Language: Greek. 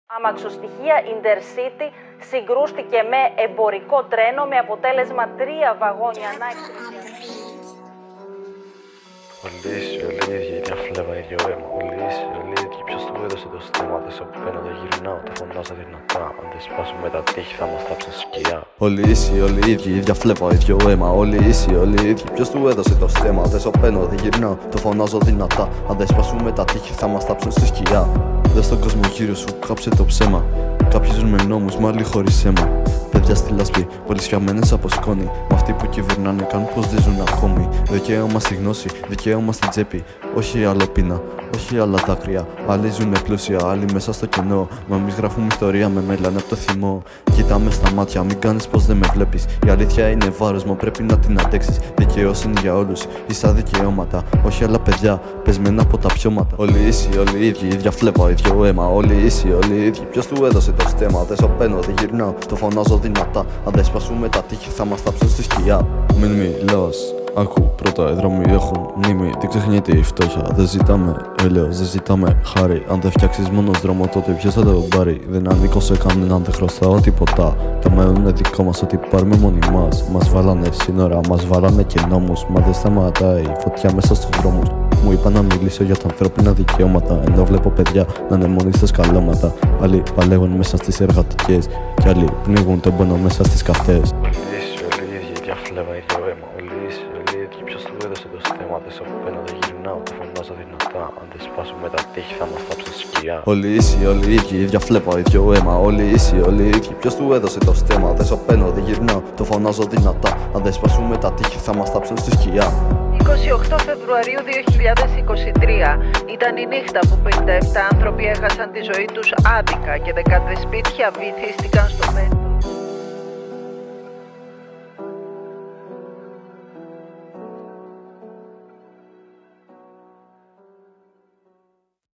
Αμαξοστοιχεία Intercity συγκρούστηκε με εμπορικό τρένο με αποτέλεσμα 3 βαγόνια να εκτροχιαστούν. Όλοι ίδιοι, ίδια φλέβα, ίδιο αίμα. Όλοι ίδιοι, ποιος του έδωσε το στέμα. Δεν σ' απέναντι γυρνάω, το φωνάζω δυνατά. Αν δεν σπάσουμε τα τείχη θα μας τάψουν σκιά. Όλοι ίδιοι, ίδια φλέβα, ίδιο αίμα. Όλοι ίδιοι, ποιος του έδωσε το στέμα. Δεν σ' απέναντι γυρνάω, το φωνάζω δυνατά. Αν δεν σπάσουμε τα τείχη θα μας τάψουν στη σκιά. Δες τον κόσμο γύρω σου, κάψε το ψέμα. Κάποιοι ζουν με νόμους, μα άλλοι χωρίς αίμα. Παιδιά στη λάσπη, πολυσφιαγμένες από σκόνη. Μ' αυτοί που κυβερνάνε κάνουν πως δεν ζουν ακόμη. Δικαίωμα στη γνώση, δικαίωμα στην τσέπη. Όχι άλλο πείνα, όχι άλλα δάκρυα. Άλλοι ζουνε πλούσια, άλλοι μέσα στο κενό. Μα εμείς γράφουμε ιστορία με μέλανε από το θυμό. Κοίταμε στα μάτια, μην κάνεις πως δεν με βλέπεις. Η αλήθεια είναι βάρος, μα πρέπει να την αντέξεις. Δικαιοσύνη για όλους, ίσα δικαιώματα. Όχι άλλα παιδιά, πεσμένα από τα πιώματα. Όλοι ίδιοι, ίδια φλέβα, ίδιο αίμα. Όλοι ίδιοι, ποιος του έδωσε το στέμα. Δεν σ' απένω, δεν γυρνάω, το φωνάζω δυνατά. Αν δεν σπάσουμε τα τείχη θα μας τάψουν στη σκιά. Μην μιλάς, άκου πρώτα, οι δρόμοι έχουν μνήμη. Δεν ξεχνιέται η φτώχεια, δεν ζητάμε έλεος, δεν ζητάμε χάρη. Αν δεν φτιάξεις μόνος δρόμο, τότε ποιος θα το πάρει. Δεν ανήκω σε κανέναν, δεν χρωστάω τίποτα. Το μέλλον είναι δικό μας, ό,τι πάρουμε μόνοι μας. Μας βάλανε σύνορα, μας βάλανε και νόμους. Μα δεν σταματάει η φωτιά μέσα στους δρόμους. Μου είπα να μιλήσω για τα ανθρώπινα δικαιώματα. Ενώ βλέπω παιδιά να είναι μόνοι στα σκαλώματα. Άλλοι παλεύουν μέσα στις εργατικές. Κι άλλοι πνίγουν τον πόνο μέσα στις καυτές. Όλοι ίδιοι, ίδια φλέβα, ίδιο αίμα. Όλοι ίδιοι, ποιος του έδωσε το στέμα. Δεν σ' απέναντι γυρνάω, το φωνάζω δυνατά. Αν δεν σπάσουμε τα τείχη θα μας τάψουν σκιά. Όλοι ίδιοι, ίδια φλέβα, ίδιο αίμα. Όλοι ίδιοι, ποιος του έδωσε το στέμα. Δεν σ' απέναντι γυρνάω, το φωνάζω δυνατά. Αν δεν σπάσουμε τα τείχη θα μας τάψουν στη σκιά. 28 Φεβρουαρίου 2023 ήταν η νύχτα που 57 άνθρωποι έχασαν τη ζωή τους άδικα και δεκάδες σπίτια βυθίστηκαν στο μέλλον.